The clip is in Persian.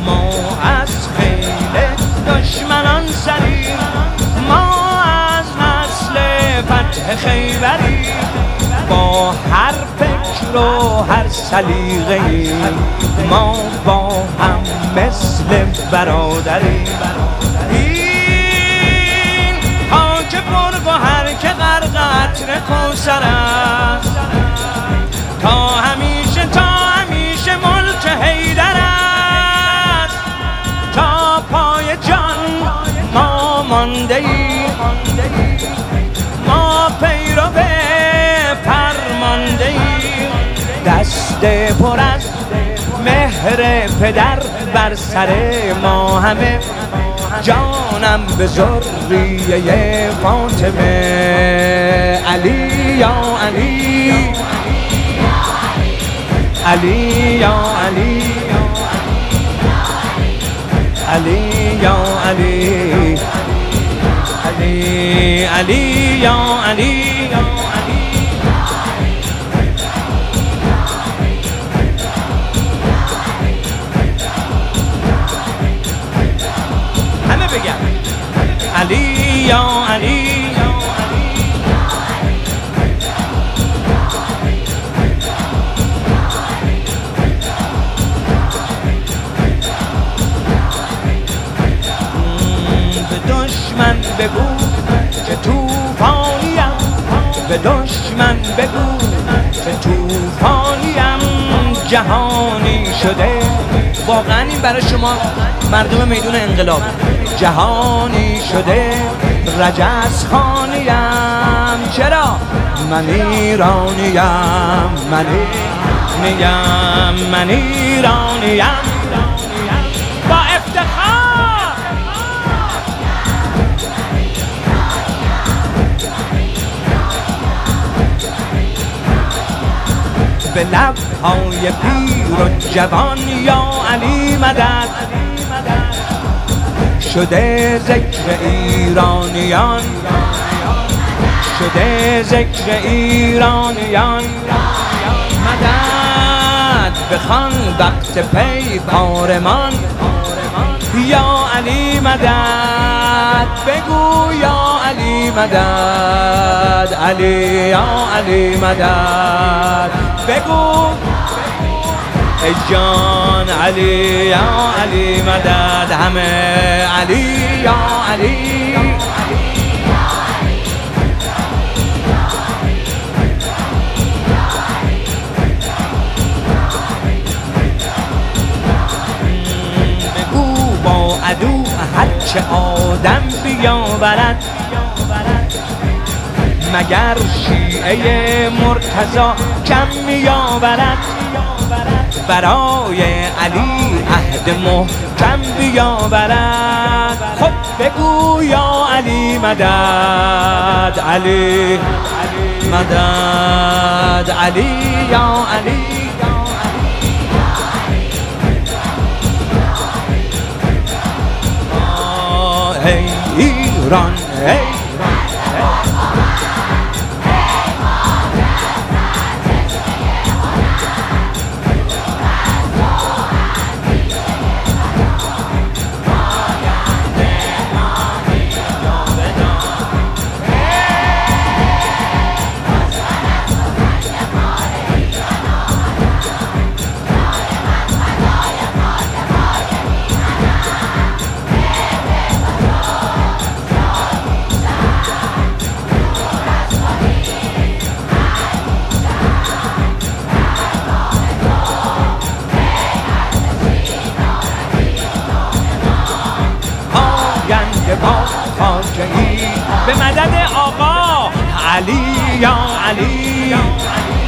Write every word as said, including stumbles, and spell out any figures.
ما از خیل دشمنان سریم، ما از نسل فتح خیبری، با هر فکر و هر سلیقه‌ای ما با هم مثل برادریم. این خاک پرگوهر که غرق قطره کوثر است، تا همیشه تا همیشه ملک حیدر است. تا پای جان ما مانده ایم، ما پیرو فرمانده ایم. دست پر از مهر پدر بر سر ما همه، جانم به ذریه فاطمه. علی یا علی، علی یا علی، علی یا علی، علی علی یا علی. همه بگم علی یا علی، دشمن بگو که توفانیم، به دشمن بگو که توفانیم. جهانی شده، واقعا این برای شما مردم میدون انقلاب، جهانی شده رجز خانیم. چرا؟ من ایرانیم، من ایرانیم، من ایرانیم با افتخار. به لب‌های پیر و جوان یا علی مدد، شده ذکر ایرانیان، شده ذکر ایرانیان. مدد بخوان وقت پیکارمان، یا علی مدد بگو، یا علی مدد، علی یا علی مدد بگو ای جان. علی یا علی مدد، همه علی یا علی. عدو هرچه آدم بیاورد، مگر شیعه مرتضی کم میآورد. برای علی عهد محکم بیاورد. خب بگو یا علی مدد، علی مدد، علی یا علی. ای ایران، ای به مدد آقا علی یا علی.